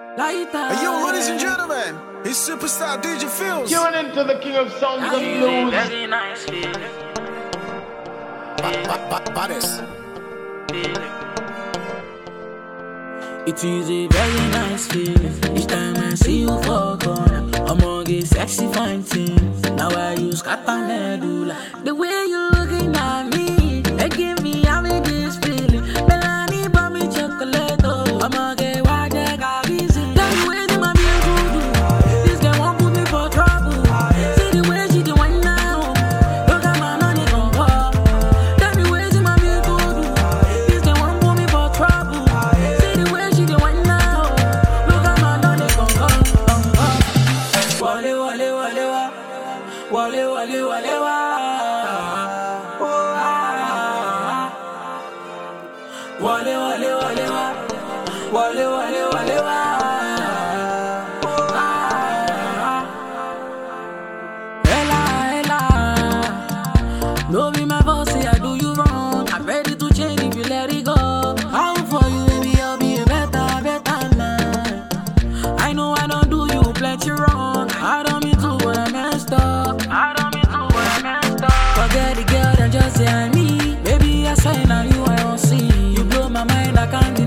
Hey, yo, ladies and gentlemen, it's superstar DJ Fields. Tune into the king of sounds and blues. Very nice feeling. Baddest. It is a very nice feeling. Each time I see you for corner, I'm gonna get sexy fine things. Now I use scatter medulla. The way you looking at me, they give me having this feeling. Melanie bought me chocolate, oh, I'm gonna get wild, I got busy. Tell me where my beautiful do. This girl won't put me for trouble. See the way she do one now. Look at my money gon' pop. Tell me where my beautiful do. This girl won't put me for trouble. See the way she do one now. Look at my money gon' pop. Wale wale wale wa. Wale wale wale wa. Oh, ah. Wale wale wale wa. Wale wale wale wa. Oh, ah. Ella, Ella. No be my boss, say I do you wrong. I'm ready to change if you let it go. How for you, baby, I'll be a better man. I know I don't do you plenty wrong. I don't mean to, but I messed up. Forget the girl that just say I me. Baby, I swear now you I don't see. You blow my mind, I can't